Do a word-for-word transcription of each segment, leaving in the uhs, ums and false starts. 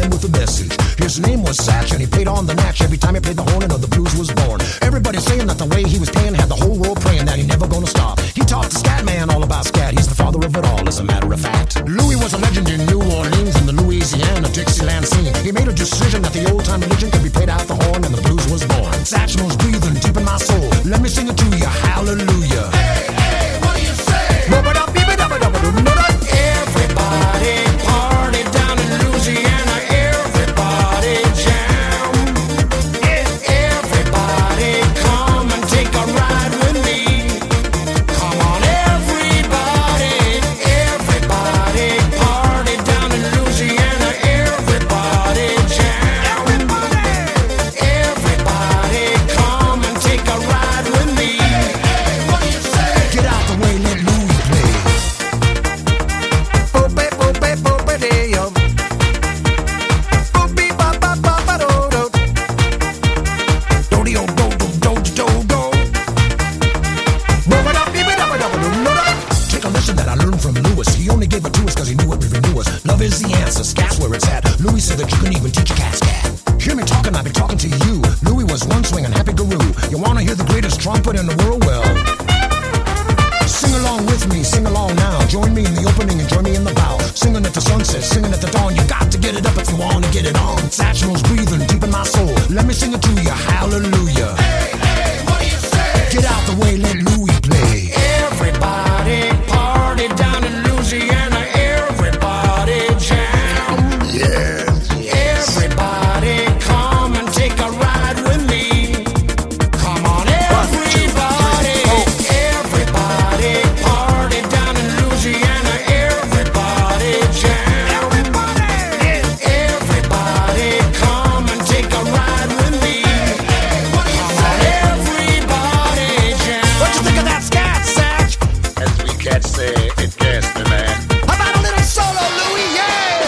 with a message. His name was Satch, and he played on the natch every time he played the horn and the blues was born. Everybody saying that the way he was playing had the whole world praying that he never gonna stop. He taught the scat man all about scat. He's the father of it all, as a matter of fact. Louis was a legend in New Orleans in the Louisiana Dixieland scene. He made a decision that the old time religion could be played out the horn, and the blues was born. Satch knows breathing deep in my soul. Let me sing it to you, hallelujah. Hey, hey, what do you say? Everybody party down in Louisiana. Everybody jam. Everybody come and take a ride with me. Come on, everybody. Everybody party down in Louisiana. Everybody jam. Everybody come and take a ride with me. Hey, hey, what do you say? Get out the way, let Louis play. Take a lesson that I learned from Louis. He only gave it to us because he knew it really knew us. Love is the answer, scat's where it's at. Louis said that you can even teach a cat scat. Hear me talking, I've been talking to you. Louis was one swinging happy guru. You wanna hear the greatest trumpet in the world? Well, sing along with me, sing along now. Join me in the opening and join me in the bow. Singing at the sunset, singing at the dawn. You got to get it up if you wanna get it on. Satch knows breathing deep in my soul. Let me sing it to you, hallelujah. Hey, hey, what do you say? Get out the way, let Louis play. Everybody party down in Louisiana. Everybody jam. Yes, yes. Everybody come and take a ride with me. Come on, everybody. Everybody party down in Louisiana. Everybody jam. Everybody come and take a ride with me. Hey, what do you Come say? on, everybody jam. What you think of that scat, Satch? As we cats say, it gets me, man. How about a little solo, Louis? Yeah!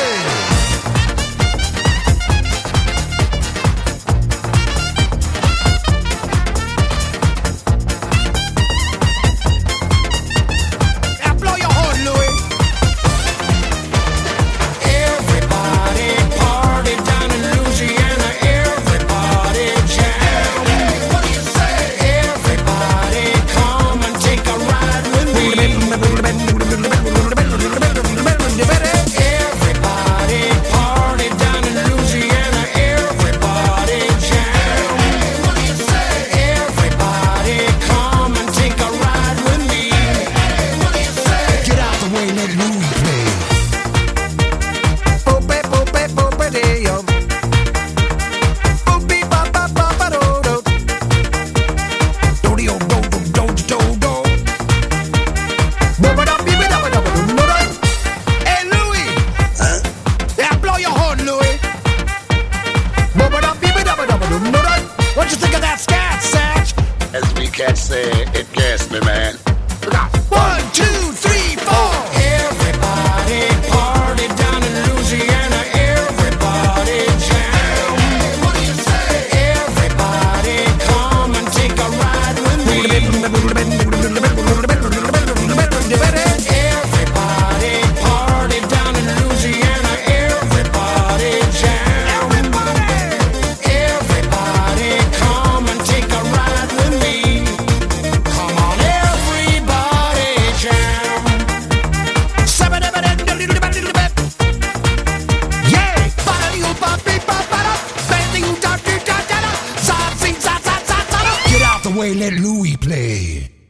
Now blow your horn, Louis. Everybody party down in Louisiana. Everybody jam. Hey, what do you say? Everybody come and take a ride with me. Everybody party down in Louisiana. Everybody jam. Hey, what do you say? Everybody come and take a ride with me. Hey, what do you say? Get out the way, let Louis play. Hey, Louis! Yeah, blow your horn, Louis. What you think of that scat, Satch? As we cats say, it gets me, man. One, two, three, four. Everybody party down in Louisiana. Everybody jam. Hey, what do you say? Everybody come and take a ride with me. Everybody party down in Louisiana. Everybody jam. Everybody come and take a ride with me. Come on, everybody jam. Yeah! Get out the way, let Louis play.